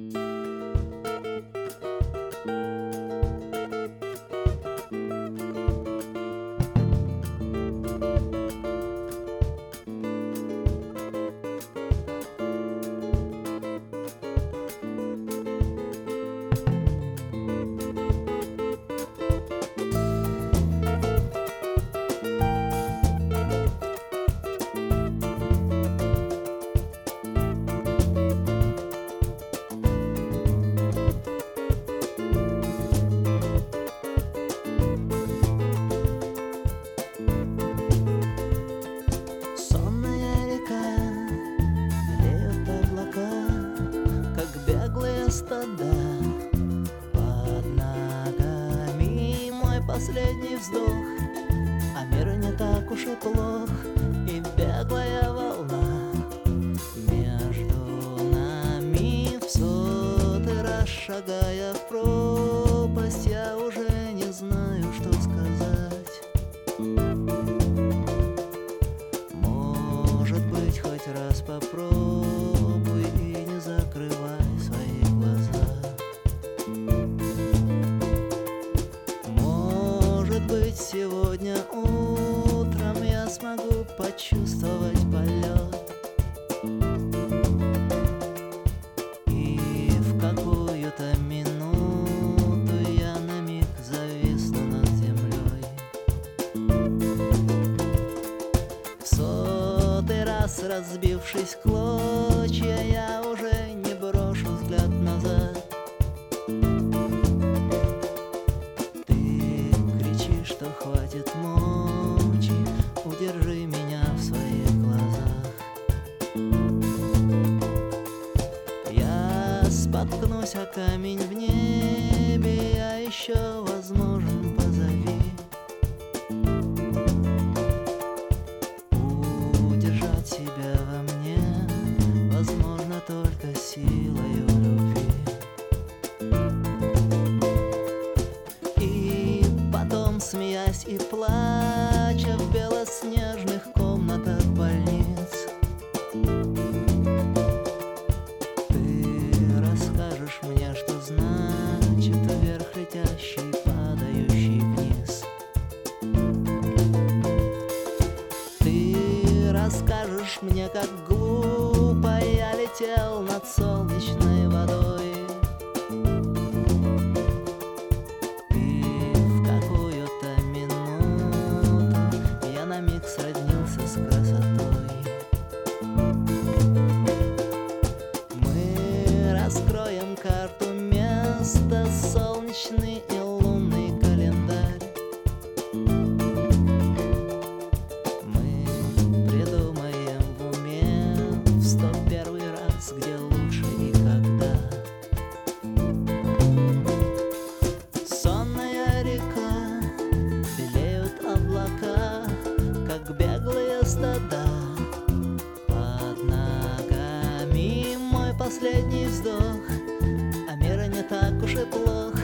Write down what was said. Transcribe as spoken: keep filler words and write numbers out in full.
Стада под ногами, мой последний вздох, а мир не так уж и плох, и беглая волна между нами, в сотый раз шагая в пропасть, я уже не знаю, что сказать. Может быть, хоть раз попробуй и не закрывай свои глаза. Может быть, сегодня утром я смогу почувствовать полет, и в какую-то минуту я на миг зависну над землей. В сотый раз разбившись в клочья, я уже не брошу взгляд назад. Ты кричишь, что хватит мочи, удержи меня в своих глазах. Я споткнусь о камень в небе, я еще возможен, позови. Удержать себя во мне возможно только силою любви. И потом, смеясь и плача в белоснежных комнатах больниц, ты расскажешь мне, что значит вверх летящий, падающий вниз. Ты расскажешь мне, как глупо я летел над солнечной водой, и в какую-то минуту я на миг сроднился с красотой. Мы раскроем карту места, солнечный и лунный календарь. Мы придумаем в уме в сто первый раз, где лучше и когда. Сонная река, белеют облака, как беглые стада под ногами, мой последний вздох, а мир не так уж и плох,